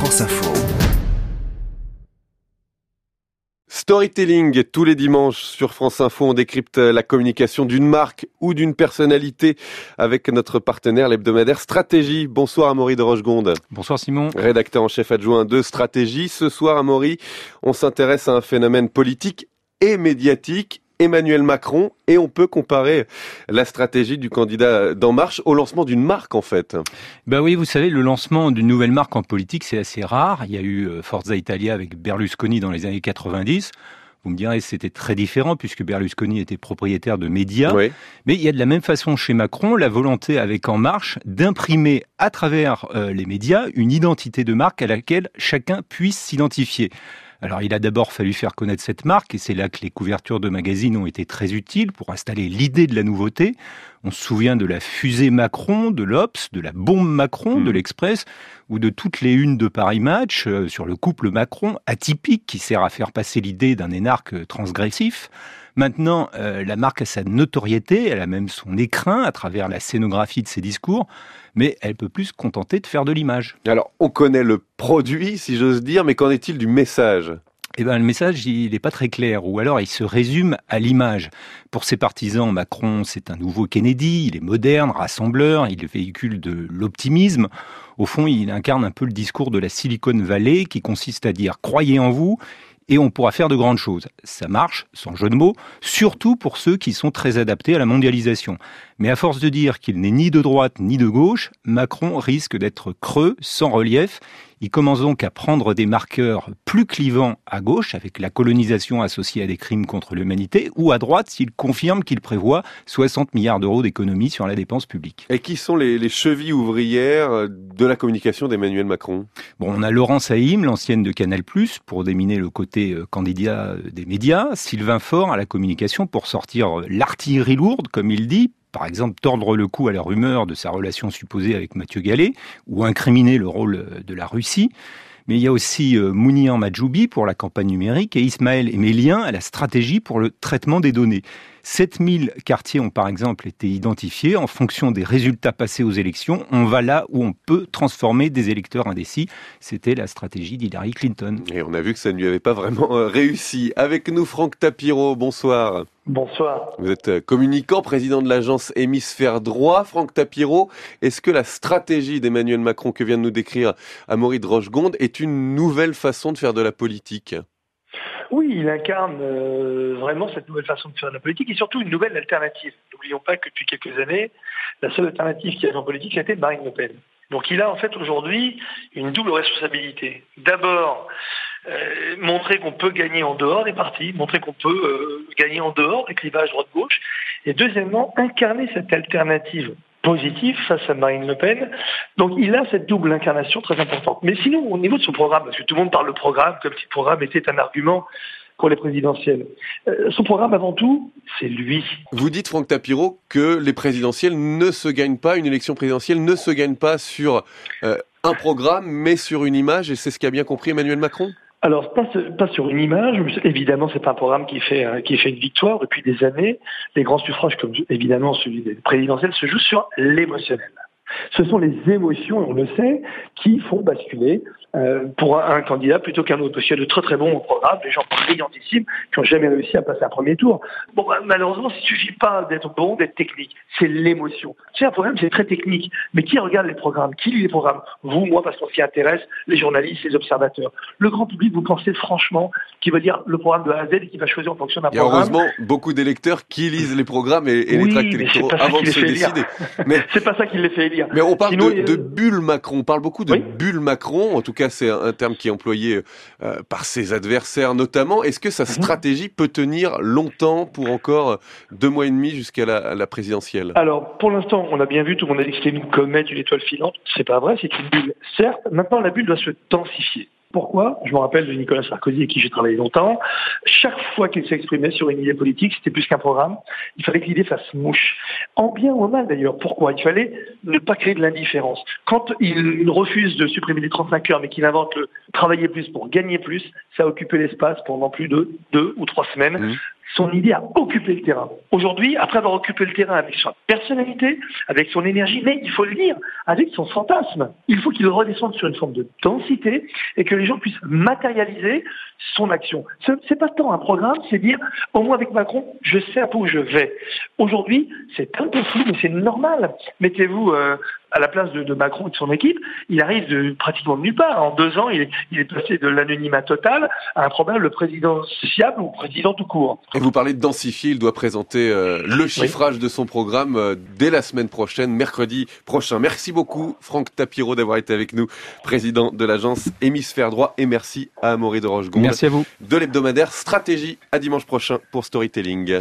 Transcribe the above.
France Info. Storytelling, tous les dimanches sur France Info, on décrypte la communication d'une marque ou d'une personnalité avec notre partenaire, l'hebdomadaire Stratégie. Bonsoir Amaury de Rochegonde. Bonsoir Simon. Rédacteur en chef adjoint de Stratégie. Ce soir Amaury, on s'intéresse à un phénomène politique et médiatique, Emmanuel Macron, et on peut comparer la stratégie du candidat d'En Marche au lancement d'une marque en fait. Oui, vous savez, le lancement d'une nouvelle marque en politique, c'est assez rare. Il y a eu Forza Italia avec Berlusconi dans les années 90. Vous me direz, c'était très différent puisque Berlusconi était propriétaire de médias. Oui. Mais il y a de la même façon chez Macron la volonté avec En Marche d'imprimer à travers les médias une identité de marque à laquelle chacun puisse s'identifier. Alors, il a d'abord fallu faire connaître cette marque et c'est là que les couvertures de magazines ont été très utiles pour installer l'idée de la nouveauté. On se souvient de la fusée Macron, de l'Obs, de la bombe Macron, de l'Express ou de toutes les unes de Paris Match sur le couple Macron atypique qui sert à faire passer l'idée d'un énarque transgressif. Maintenant, la marque a sa notoriété, elle a même son écrin à travers la scénographie de ses discours, mais elle peut plus se contenter de faire de l'image. Alors, on connaît le produit, si j'ose dire, mais qu'en est-il du message ? Le message, il n'est pas très clair, ou alors il se résume à l'image. Pour ses partisans, Macron, c'est un nouveau Kennedy, il est moderne, rassembleur, il véhicule de l'optimisme. Au fond, il incarne un peu le discours de la Silicon Valley qui consiste à dire « croyez en vous ». Et on pourra faire de grandes choses. Ça marche, sans jeu de mots, surtout pour ceux qui sont très adaptés à la mondialisation. Mais à force de dire qu'il n'est ni de droite ni de gauche, Macron risque d'être creux, sans relief. Il commence donc à prendre des marqueurs plus clivants à gauche, avec la colonisation associée à des crimes contre l'humanité, ou à droite s'il confirme qu'il prévoit 60 milliards d'euros d'économies sur la dépense publique. Et qui sont les chevilles ouvrières de la communication d'Emmanuel Macron ? On a Laurence Haïm, l'ancienne de Canal+, pour déminer le côté candidat des médias, Sylvain Faure à la communication pour sortir l'artillerie lourde, comme il dit, par exemple tordre le cou à la rumeur de sa relation supposée avec Mathieu Gallet, ou incriminer le rôle de la Russie. Mais il y a aussi Mounir Majoubi pour la campagne numérique et Ismaël Emélien à la stratégie pour le traitement des données. 7000 quartiers ont par exemple été identifiés en fonction des résultats passés aux élections. On va là où on peut transformer des électeurs indécis. C'était la stratégie d'Hillary Clinton. Et on a vu que ça ne lui avait pas vraiment réussi. Avec nous, Franck Tapiro, bonsoir. Bonsoir. Vous êtes communicant, président de l'agence Hémisphère Droit. Franck Tapiro, est-ce que la stratégie d'Emmanuel Macron que vient de nous décrire Amaury de Rochegonde est une nouvelle façon de faire de la politique ? Oui, il incarne vraiment cette nouvelle façon de faire de la politique et surtout une nouvelle alternative. N'oublions pas que depuis quelques années, la seule alternative qu'il y a en politique, c'était Marine Le Pen. Donc il a en fait aujourd'hui une double responsabilité. D'abord, montrer qu'on peut gagner en dehors des partis, montrer qu'on peut gagner en dehors des clivages droite-gauche. Et deuxièmement, incarner cette alternative positif face à Marine Le Pen. Donc il a cette double incarnation très importante. Mais sinon, au niveau de son programme, parce que tout le monde parle de programme comme si le programme était un argument pour les présidentielles. Son programme, avant tout, c'est lui. Vous dites, Franck Tapiro, que les présidentielles ne se gagnent pas, une élection présidentielle ne se gagne pas sur un programme, mais sur une image, et c'est ce qu'a bien compris Emmanuel Macron ? Alors, pas sur une image. Évidemment, c'est pas un programme qui fait une victoire depuis des années. Les grands suffrages, comme évidemment celui des présidentielles, se jouent sur l'émotionnel. Ce sont les émotions, on le sait, qui font basculer pour un candidat plutôt qu'un autre. Parce qu'il y a de très très bons programmes, des gens brillantissimes qui n'ont jamais réussi à passer un premier tour. Malheureusement, il ne suffit pas d'être bon, d'être technique. C'est l'émotion. C'est un programme, c'est très technique. Mais qui regarde les programmes ? Qui lit les programmes ? Vous, moi, parce qu'on s'y intéresse, les journalistes, les observateurs. Le grand public, vous pensez franchement qu'il va dire le programme de A à Z et qu'il va choisir en fonction d'un programme ? Il y a heureusement beaucoup d'électeurs qui lisent les programmes et les tracts électoraux avant de se décider. Mais c'est pas ça qui les fait élire. Mais on parle de bulle Macron, on parle beaucoup de bulle Macron, en tout cas c'est un terme qui est employé par ses adversaires notamment. Est-ce que sa stratégie peut tenir longtemps pour encore 2 mois et demi jusqu'à la présidentielle ? Alors pour l'instant on a bien vu, tout le monde a dit que c'était une comète, une étoile filante, c'est pas vrai, c'est une bulle. Certes, maintenant la bulle doit se densifier. Pourquoi ? Je me rappelle de Nicolas Sarkozy avec qui j'ai travaillé longtemps. Chaque fois qu'il s'exprimait sur une idée politique, c'était plus qu'un programme. Il fallait que l'idée fasse mouche. En bien ou en mal d'ailleurs. Pourquoi ? Il fallait ne pas créer de l'indifférence. Quand il refuse de supprimer les 35 heures, mais qu'il invente le travailler plus pour gagner plus, ça a occupé l'espace pendant plus de 2 ou 3 semaines. son idée à occuper le terrain. Aujourd'hui, après avoir occupé le terrain avec sa personnalité, avec son énergie, mais il faut le dire, avec son fantasme, il faut qu'il redescende sur une forme de densité et que les gens puissent matérialiser son action. C'est pas tant un programme, c'est dire, au moins avec Macron, je sais à où je vais. Aujourd'hui, c'est un peu flou, mais c'est normal. Mettez-vous à la place de Macron et de son équipe, il arrive pratiquement de nulle part. En 2 ans, il est passé de l'anonymat total à un probable présidentiable ou président tout court. Et vous parlez de densifier, il doit présenter le chiffrage de son programme dès la semaine prochaine, mercredi prochain. Merci beaucoup Franck Tapiro d'avoir été avec nous, président de l'agence Hémisphère Droit, et merci à Amaury de Rochegonde. Merci à vous. De l'hebdomadaire Stratégie, à dimanche prochain pour Storytelling.